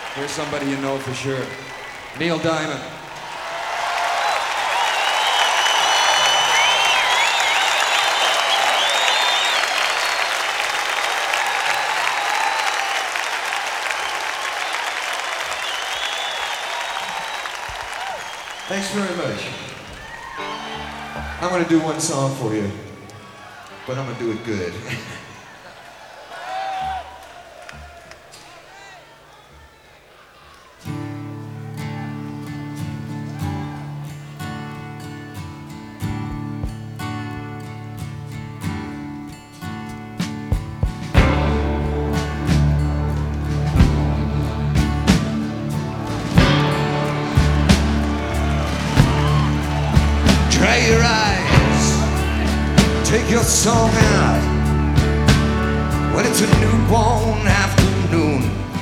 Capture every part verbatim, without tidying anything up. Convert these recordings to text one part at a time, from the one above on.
Here's somebody you know for sure. Neil Diamond. Thanks very much. I'm gonna do one song for you, but I'm gonna do it good. Dry your eyes, take your song out when it's a newborn afternoon.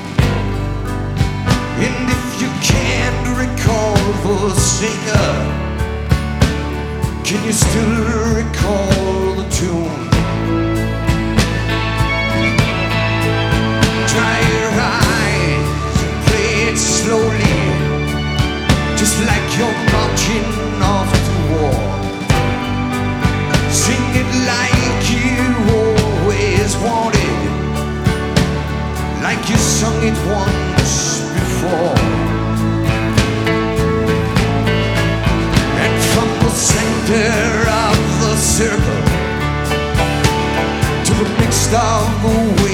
And if you can't recall the singer, can you still recall the tune? Dry your eyes and play it slowly, just like you're marching off to war. Sing it like you always wanted, like you sung it once before. And from the center of the circle to the midst of the